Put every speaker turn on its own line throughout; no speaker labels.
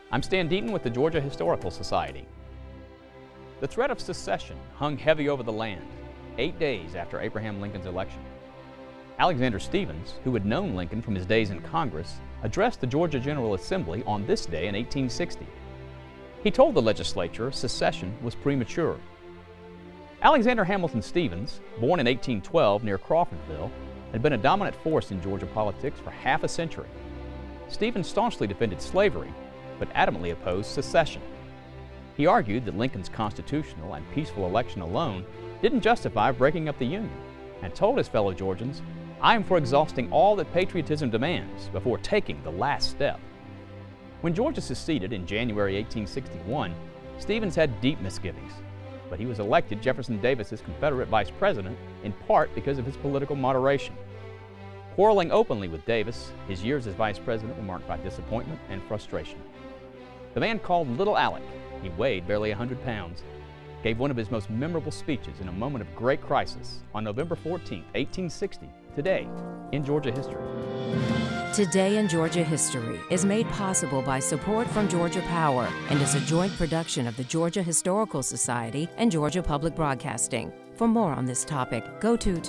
I'm Stan Deaton with the Georgia Historical Society. The threat of secession hung heavy over the land 8 days after Abraham Lincoln's election. Alexander Stephens, who had known Lincoln from his days in Congress, addressed the Georgia General Assembly on this day in 1860. He told the legislature secession was premature. Alexander Hamilton Stephens, born in 1812 near Crawfordville, had been a dominant force in Georgia politics for half a century. Stephens staunchly defended slavery, but adamantly opposed secession. He argued that Lincoln's constitutional and peaceful election alone didn't justify breaking up the Union, and told his fellow Georgians, "I am for exhausting all that patriotism demands before taking the last step." When Georgia seceded in January 1861, Stephens had deep misgivings, but he was elected Jefferson Davis's Confederate vice president in part because of his political moderation. Quarreling openly with Davis, his years as vice president were marked by disappointment and frustration. The man called Little Alec, he weighed barely 100 pounds, gave one of his most memorable speeches in a moment of great crisis on November 14, 1860, today in Georgia history.
Today in Georgia History is made possible by support from Georgia Power and is a joint production of the Georgia Historical Society and Georgia Public Broadcasting. For more on this topic, go to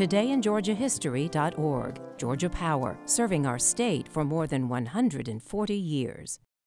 todayingeorgiahistory.org. Georgia Power, serving our state for more than 140 years.